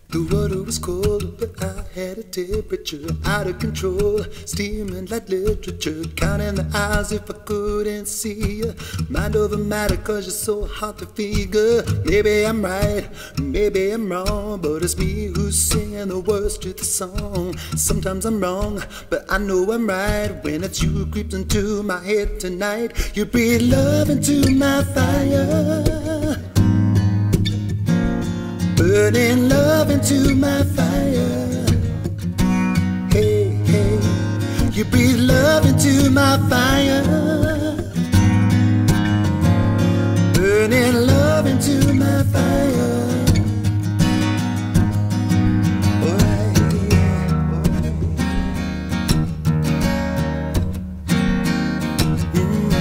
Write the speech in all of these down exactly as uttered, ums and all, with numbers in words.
The water was cold, but I had a temperature out of control, steaming like literature, counting the hours if I couldn't see you. Mind over matter, cause you're so hard to figure. Maybe I'm right, maybe I'm wrong, but it's me who's singing the words to the song. Sometimes I'm wrong, but I know I'm right when it's you who creeps into my head tonight. You breathe love into my fire, burning love into my fire. Hey, hey, you breathe love into my fire, burning love into my fire. Alright, mm.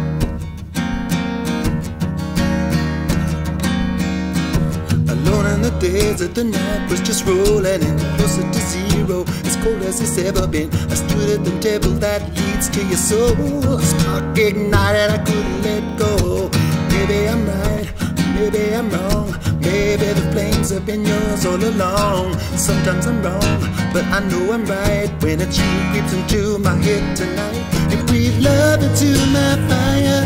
Alone in the days that the night was just rolling in, closer to zero, as cold as it's ever been. I stood at the table that leads to your soul. Spark ignited, I couldn't let go. Maybe I'm right, maybe I'm wrong, maybe the flames have been yours all along. Sometimes I'm wrong, but I know I'm right when it's you who creeps into my head tonight. You breathe love into my fire,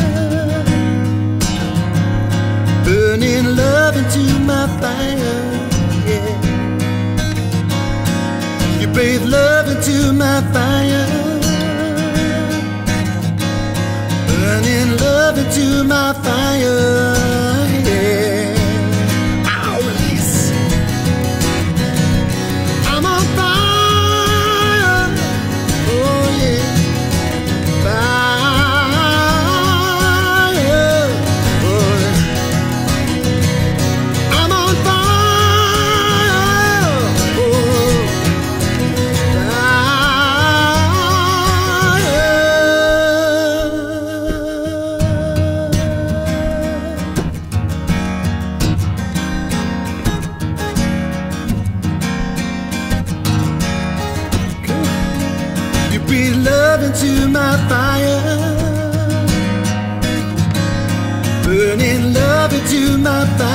burning love into my fire, yeah. You breathe love into my fire, burning love into my fire, yeah. Ow, release. I'm on fire, oh yeah. Fire, oh yeah. I'm on fire, oh you breathe love into my fire, burning love into my fire.